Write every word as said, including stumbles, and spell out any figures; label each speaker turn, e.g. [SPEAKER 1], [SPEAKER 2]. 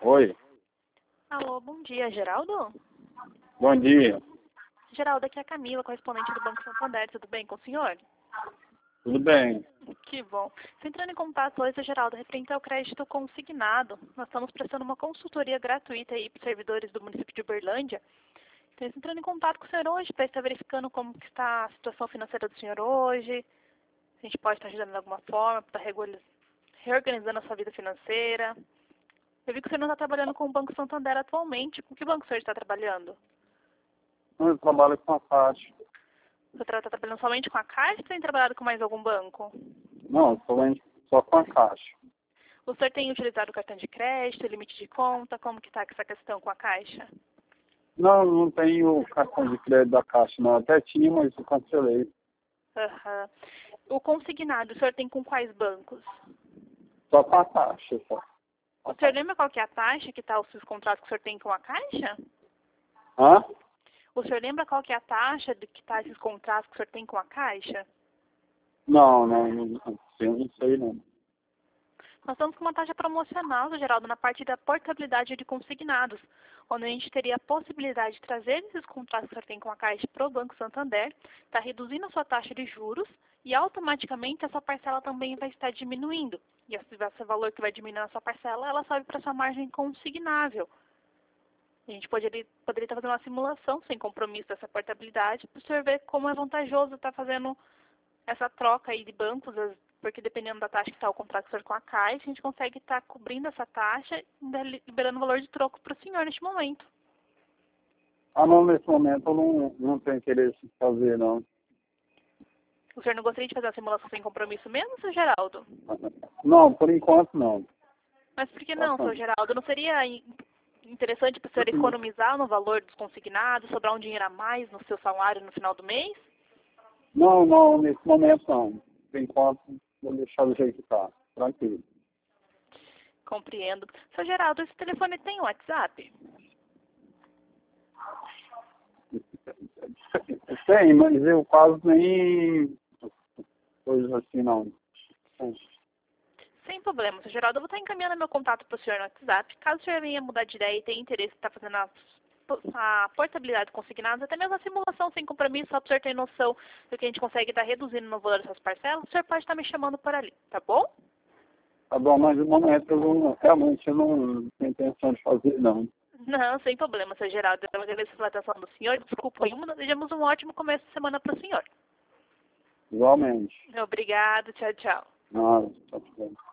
[SPEAKER 1] Oi,
[SPEAKER 2] Alô, bom dia, Geraldo?
[SPEAKER 1] bom dia.
[SPEAKER 2] Geraldo, aqui é a Camila, correspondente do Banco Santander. Tudo bem com o senhor?
[SPEAKER 1] Tudo bem?
[SPEAKER 2] Que bom. Estou entrando em contato hoje, Geraldo, referente ao crédito consignado. Nós estamos prestando uma consultoria gratuita aí para os servidores do município de Uberlândia. Então, estou entrando em contato com o senhor hoje para estar verificando como que está a situação financeira do senhor hoje. Se a gente pode estar ajudando de alguma forma, para estar reorganizando a sua vida financeira. Eu vi que o senhor não está trabalhando com o Banco Santander atualmente. Com que banco o senhor está trabalhando?
[SPEAKER 1] Eu trabalho com a Caixa.
[SPEAKER 2] Você está trabalhando somente com a Caixa ou tem trabalhado com mais algum banco?
[SPEAKER 1] Não, somente só com a Caixa.
[SPEAKER 2] O senhor tem utilizado o cartão de crédito, limite de conta? Como que está essa questão com a Caixa?
[SPEAKER 1] Não, não tenho cartão de crédito da Caixa, não. Até tinha, mas eu cancelei.
[SPEAKER 2] Uhum. O consignado, o senhor tem com quais bancos?
[SPEAKER 1] Só com a Caixa, só.
[SPEAKER 2] O senhor lembra qual que é a taxa que está os seus contratos que o senhor tem com a Caixa?
[SPEAKER 1] Hã?
[SPEAKER 2] O senhor lembra qual que é a taxa de que está esses contratos que o senhor tem com a Caixa?
[SPEAKER 1] Não, não, não, não, não sei não.
[SPEAKER 2] Nós estamos com uma taxa promocional, Geraldo, na parte da portabilidade de consignados, onde a gente teria a possibilidade de trazer esses contratos que o senhor tem com a Caixa para o Banco Santander, está reduzindo a sua taxa de juros e automaticamente essa parcela também vai estar diminuindo. E esse, esse valor que vai diminuir a sua parcela, ela sobe para a sua margem consignável. A gente poderia, poderia estar fazendo uma simulação sem compromisso dessa portabilidade para o senhor ver como é vantajoso estar fazendo essa troca aí de bancos, porque dependendo da taxa que está o contrato do senhor com a Caixa, a gente consegue estar cobrindo essa taxa e liberando o valor de troco para o senhor neste momento.
[SPEAKER 1] Ah, não, nesse momento eu não, não tenho interesse em fazer, não.
[SPEAKER 2] O senhor não gostaria de fazer uma simulação sem compromisso mesmo, seu Geraldo?
[SPEAKER 1] Não, por enquanto não.
[SPEAKER 2] Mas por que não, seu Geraldo? Não seria interessante para o senhor economizar no valor dos consignados, sobrar um dinheiro a mais no seu salário no final do mês?
[SPEAKER 1] Não, não, nesse momento não. Por enquanto, vou deixar do jeito que está. Tranquilo.
[SPEAKER 2] Compreendo. Seu Geraldo, esse telefone tem WhatsApp?
[SPEAKER 1] Tem, mas eu quase nem coisas assim, não.
[SPEAKER 2] Sem problema, seu Geraldo. Eu vou estar encaminhando meu contato para o senhor no WhatsApp. Caso o senhor venha mudar de ideia e tenha interesse em estar fazendo a, a portabilidade consignada, até mesmo a simulação sem compromisso, só para o senhor ter noção do que a gente consegue estar reduzindo no valor dessas parcelas, o senhor pode estar me chamando por ali, tá bom?
[SPEAKER 1] Tá bom, mas no momento eu não, realmente eu não tenho intenção de fazer, não.
[SPEAKER 2] Não, sem problema, seu Geraldo. Eu agradeço pela atenção do senhor. Desculpa aí, desejamos um ótimo começo de semana para o senhor.
[SPEAKER 1] Igualmente.
[SPEAKER 2] Obrigado, tchau, tchau.
[SPEAKER 1] Nada, tá tudo bem.